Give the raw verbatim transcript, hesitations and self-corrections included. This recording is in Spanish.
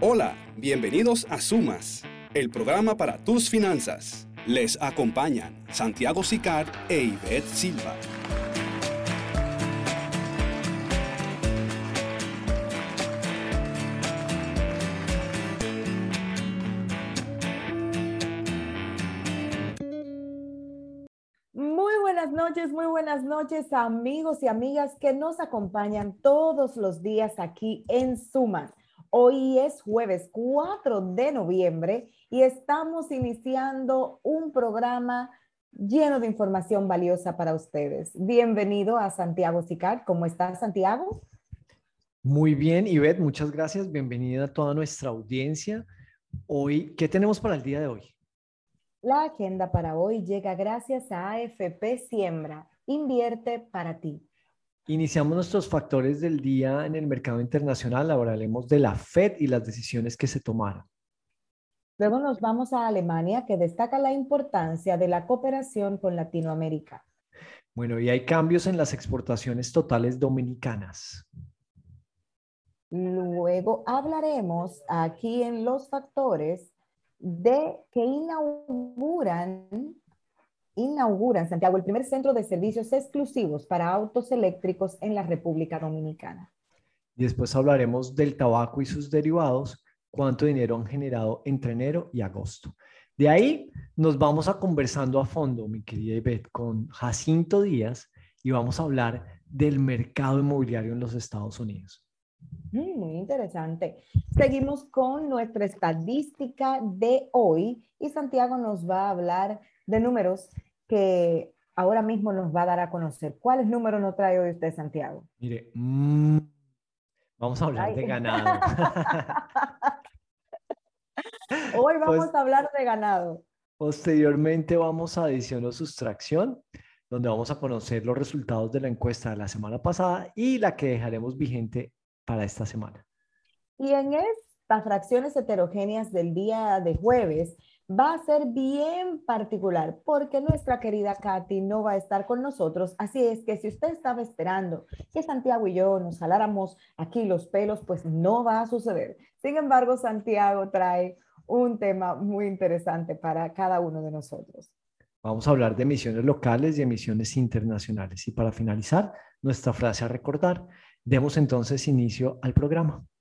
Hola, bienvenidos a Sumas, el programa para tus finanzas. Les acompañan Santiago Sicard e Ivette Silva. Muy buenas noches, muy buenas noches, amigos y amigas que nos acompañan todos los días aquí en Sumas. Hoy es jueves cuatro de noviembre y estamos iniciando un programa lleno de información valiosa para ustedes. Bienvenido a Santiago Sicard. ¿Cómo estás, Santiago? Muy bien, Ivette, muchas gracias. Bienvenida a toda nuestra audiencia. Hoy, ¿qué tenemos para el día de hoy? La agenda para hoy llega gracias a A F P Siembra. Invierte para ti. Iniciamos nuestros factores del día en el mercado internacional. Ahora hablemos de la Fed y las decisiones que se tomaron. Luego nos vamos a Alemania, que destaca la importancia de la cooperación con Latinoamérica. Bueno, y hay cambios en las exportaciones totales dominicanas. Luego hablaremos aquí en los factores de que inauguran, inauguran, Santiago, el primer centro de servicios exclusivos para autos eléctricos en la República Dominicana. Y después hablaremos del tabaco y sus derivados, cuánto dinero han generado entre enero y agosto. De ahí nos vamos a conversando a fondo, mi querida Ivette, con Jacinto Díaz y vamos a hablar del mercado inmobiliario en los Estados Unidos. Muy, muy interesante. Seguimos con nuestra estadística de hoy y Santiago nos va a hablar de números que ahora mismo nos va a dar a conocer. ¿Cuáles números nos trae hoy usted, Santiago? Mire, mmm, vamos a hablar Ay. de ganado. Hoy vamos Pues, a hablar de ganado. posteriormente vamos a adición o sustracción, donde vamos a conocer los resultados de la encuesta de la semana pasada y la que dejaremos vigente para esta semana. Y en estas fracciones heterogéneas del día de jueves va a ser bien particular porque nuestra querida Katy no va a estar con nosotros. Así es que si usted estaba esperando que Santiago y yo nos jaláramos aquí los pelos, pues no va a suceder. Sin embargo, Santiago trae un tema muy interesante para cada uno de nosotros. Vamos a hablar de emisiones locales y emisiones internacionales. Y para finalizar, nuestra frase a recordar. Demos entonces inicio al programa.